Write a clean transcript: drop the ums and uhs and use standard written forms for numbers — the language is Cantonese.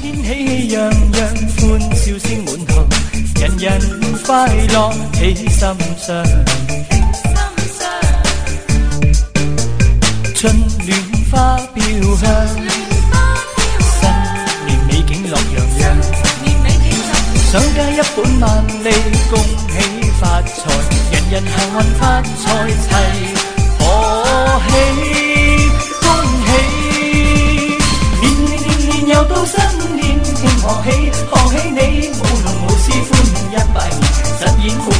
天喜氣洋洋，歡笑聲滿堂，人人快樂喜心上。春暖花飄香，新年美景樂洋洋，想加一本萬利，恭喜發財，人人幸運發財齊賀喜，恭喜！年又到新年，慶賀喜，賀喜你舞龍舞獅歡一拜年，實現